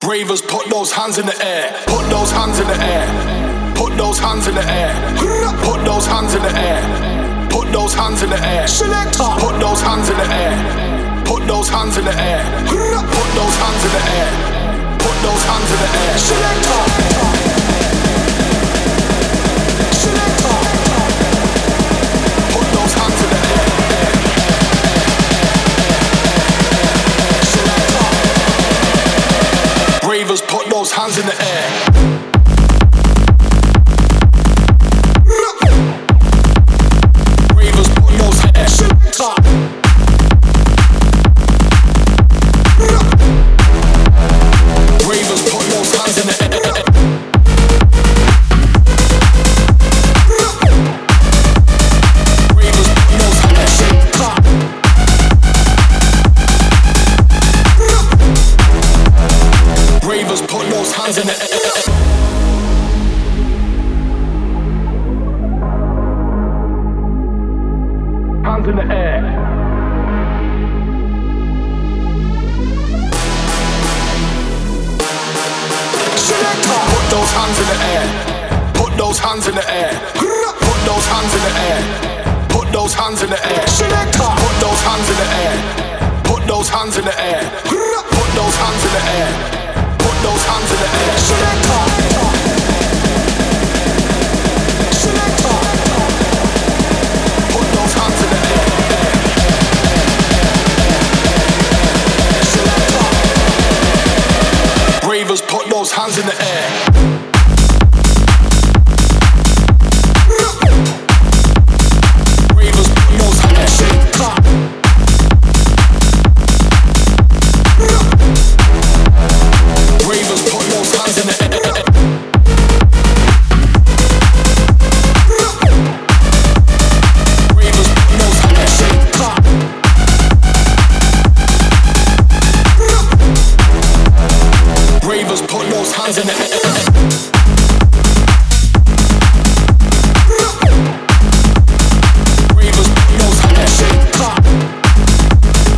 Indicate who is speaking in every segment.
Speaker 1: Ravers, put those hands in the air. Put those hands in the air. Put those hands in the air. Put those hands in the air. Put those hands in the air. Selector. Put those hands in the air. Put those hands in the air. Put those hands in the air. Put those hands in the air. Selector. Selector. Put those hands in the air. Selector. Ravers, put those hands in the air.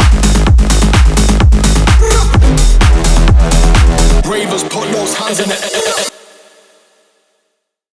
Speaker 2: Hands in the air.